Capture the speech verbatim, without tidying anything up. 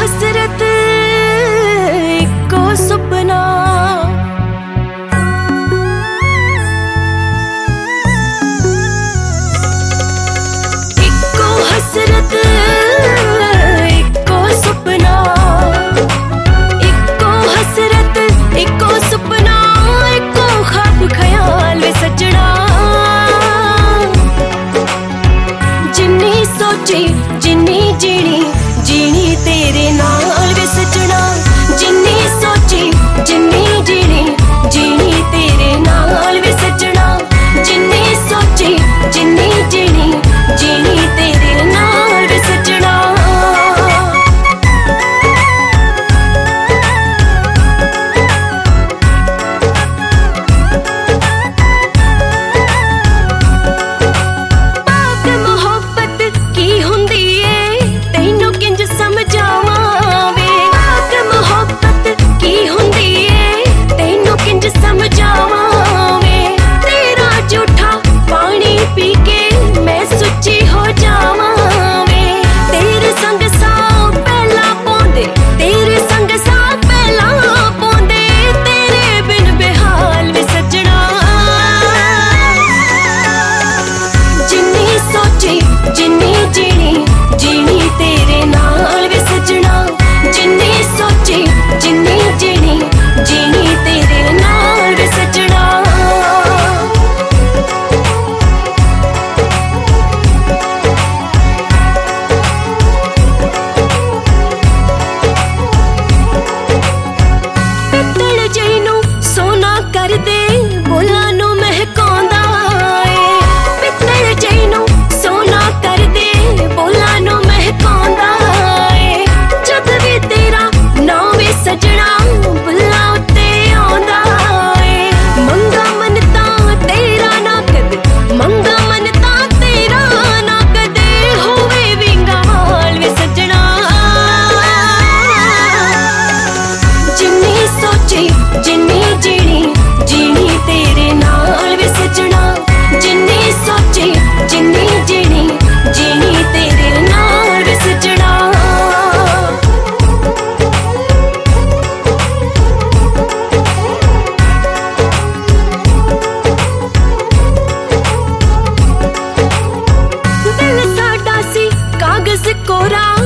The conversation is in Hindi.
हसरत इक्को सुपना, इक्को हसरत इक्को सुपना, इक्को हसरत इक्को सुपना, इक्को ख्वाब ख्याल वे सजना। जिन्नी सोची जिन्नी जीनी जीनी तेरे नाल वे सजना। जिन्नी सोची जिन्नी जीनी जीनी तेरे नाल वे सजना। जिन्नी सोची जिन्नी जीनी जीनी तेरे नाल वे सजना। पाक मोहब्बत की हुंदी ए तैनू किंज समझावां वे। पाक मोहब्बत की हुंदी ए तैनू किंज समझावां वे। तेरा झूठा पानी पी के मैं सुच्ची हो जावां वे। तेरे संग सां पहला पौंदे, तेरे संग सां पहला पौंदे, तेरे बिन बेहाल वे सजना। जिन्नी सोची जिन्नी जीनी जीनी तेरे नाल वे सजना। जिन्नी सोची जिन्नी जीनी जीनी तेरे नाल वे सजना। पित्तल जैनू सोना कर दे बोलां नू महकांदा ए। पित्तल जैनू सोना कर दे बोलां नू महकांदा ए। जद भी तेरा नां वे सजना बुल्लां उत्ते आंदा ए। मंगा मन तां तेरा ना कदे, मंगा मन तां तेरा ना कदे, होवे विंगा हाल वे सजना। जिन्नी सोची जिन्नी जीनी जीनी तेरे नाल वे सजना। जिन्नी सोची जिन्नी जीनी जीनी तेरे नाल वे सजना। दिल साडा सी कागज कोरा